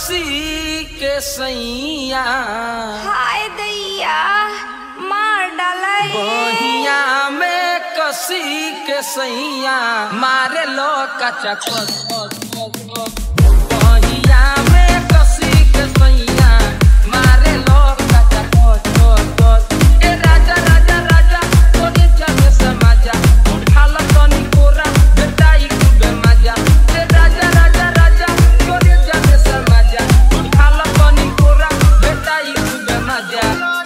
कसी के सैया हाय दैया मार डाला बहिया में कसी के सैया मारे लो कचा बहिया में कसी के सैया मारे लो कचा ए राजा राजा राजा तोरे जमे समाजा उठाला तनी कोरा बेटाई खूबे मजा ए राजा राजा राजा तोरे जमे समाजा उठाला तनी कोरा बेटाई खूबे मजा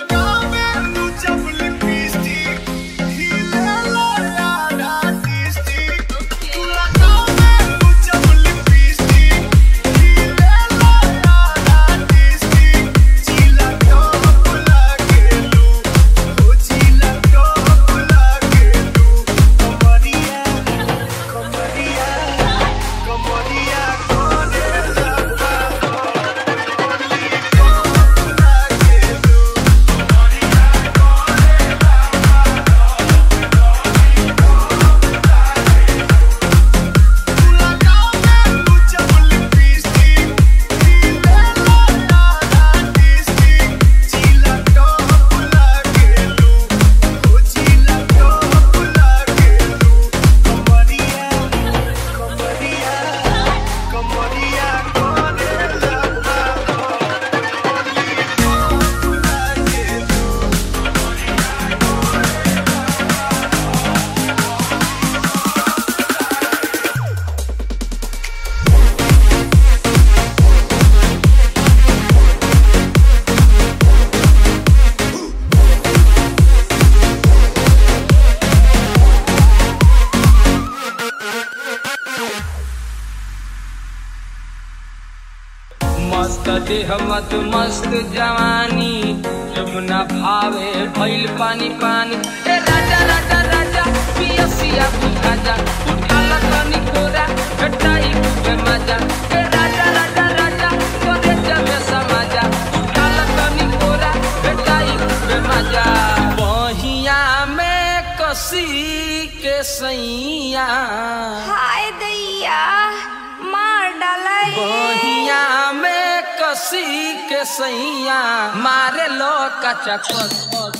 मस्त देह मत मस्त जवानी जमुना भावे भइल पानी पानी ए राजा राजा राजा पियसिया बुझा जा उठाला तनी कोरा बेटाई खूबे मजा ए राजा राजा राजा तोरे जमे समाजा उठाला तनी कोरा बेटाई खूबे मजा बहिया में कसी के सैया हाय दैया मार डाला बहिया में कसी के सैया मारे लो कचा